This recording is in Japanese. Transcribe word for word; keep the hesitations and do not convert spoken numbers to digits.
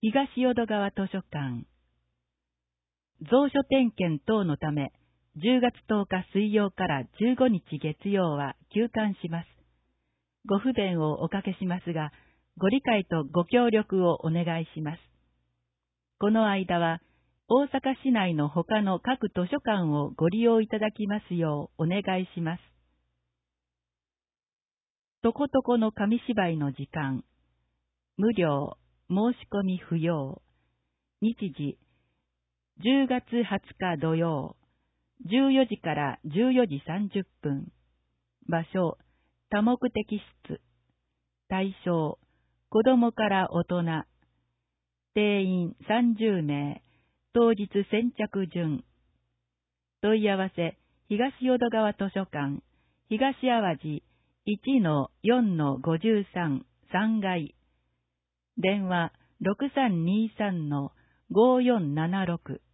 東淀川図書館。蔵書点検等のため、じゅうがつとおか水曜からじゅうごにち月曜は休館します。ご不便をおかけしますが、ご理解とご協力をお願いします。この間は、大阪市内の他の各図書館をご利用いただきますようお願いします。とことこの紙芝居の時間。無料、申し込み不要。日時、じゅうがつはつか土曜、じゅうよじからじゅうよじさんじゅっぷん。場所、多目的室。対象、子供から大人。定員さんじゅうめい。当日先着順。問い合わせ、東淀川図書館、東淡路 いちのよんのごじゅうさん さんがい。電話ろくさんにさんのごよんななろく。